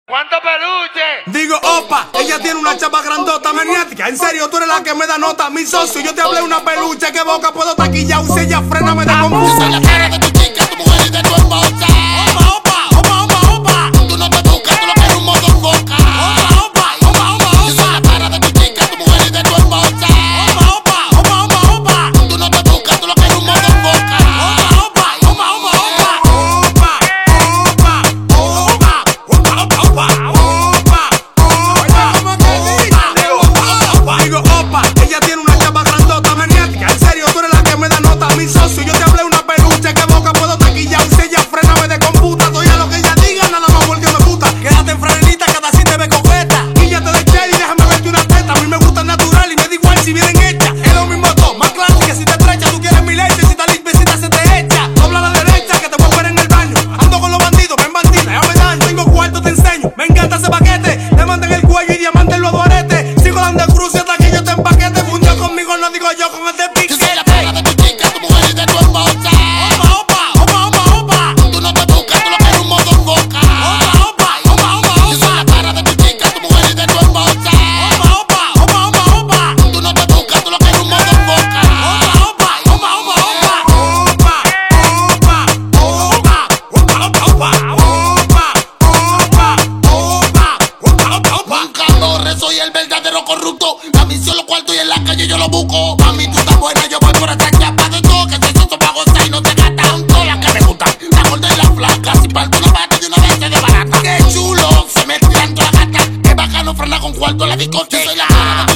¿Cuánto peluche? Digo, opa, ella tiene una chapa grandota maniática. En serio, tú eres la que me da nota. Mi socio, yo te hablé una peluche. ¿Qué boca puedo taquillar? Si ella frena, me da confusa. Yo soy la cara de tu chica, tu mujer y de tu esposa. Opa, opa, opa, opa, opa. Tú no te buscas, tú lo que eres un modo foca. Opa, opa, opa, opa. Yo soy la cara de tu chica, tu mujer y de tu esposa. Opa, opa, opa, opa, opa. Tú no te buscas, tú lo que eres un modo foca. Opa, opa, opa, opa, opa. Digo, opa, ella tiene una chapa grandota maniática. En serio, tú eres la que me da nota. Mi socio, yo te hablé una peluche. ¿Qué boca puedo taquillar? Si ella frena, me de computa. Doy a lo que ella diga, nada más porque me gusta. Quédate en franelita, cada sí te ve coqueta. Quíllate de cher y déjame verte una teta. A mí me gusta natural y me da igual si vienen hechas. Es lo mismo todo, más claro que si te estrecha. Tú quieres mi leche, si tal limpecita se te echa. Dobla a la derecha que te voy a ver en el baño. Ando con los bandidos, ven bandida, ya me dan. Tengo cuarto, te enseño. Me encanta ese paquete. Te mandan el cuello y diamante en los aretes. Sigo dando cruz y hasta que yo te empaquete. Fundió conmigo, no digo yo con este piquete. Yo soy la cara de tu chica, tu mujer y de tu esposa. Opa, opa, opa, opa, opa. Tú no te buscas, tú lo que eres un modo foca. Opa, opa, opa, opa, opa. Yo soy la cara de tu chica, tu mujer y de tu esposa. Opa, opa, opa, opa, opa. Tú no te buscas, tú lo que eres un modo foca. Opa, opa, opa, opa, opa. Soy el verdadero corrupto. La misión, los cuartos y en la calle yo lo busco. Mami, tú estás buena, yo voy por esta chapa de todo. Que soy soso pa' gozar y no te gastan. Todas las que me gustan, la gorda y la flaca. Si parto una pata de una vez se desbarata. Qué chulo, se me tiran todas las gatas. Qué bacano frena con cuarto en la discoteca.